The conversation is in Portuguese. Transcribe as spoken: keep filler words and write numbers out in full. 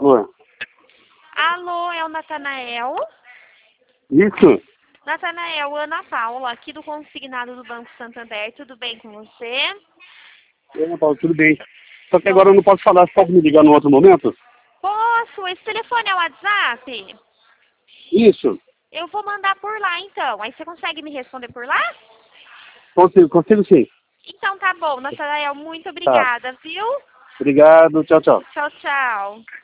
Alô? Alô, é o Natanael? Isso? Natanael, Ana Paula, aqui do Consignado do Banco Santander. Tudo bem com você? Oi, Ana Paula, tudo bem. Só que agora eu não posso falar, você pode me ligar num outro momento? Posso? Esse telefone é o WhatsApp? Isso. Eu vou mandar por lá, então. Aí você consegue me responder por lá? Consigo, consigo sim. Então tá bom, Natanael. Muito Tá. obrigada, viu? Obrigado, tchau, tchau. Tchau, tchau.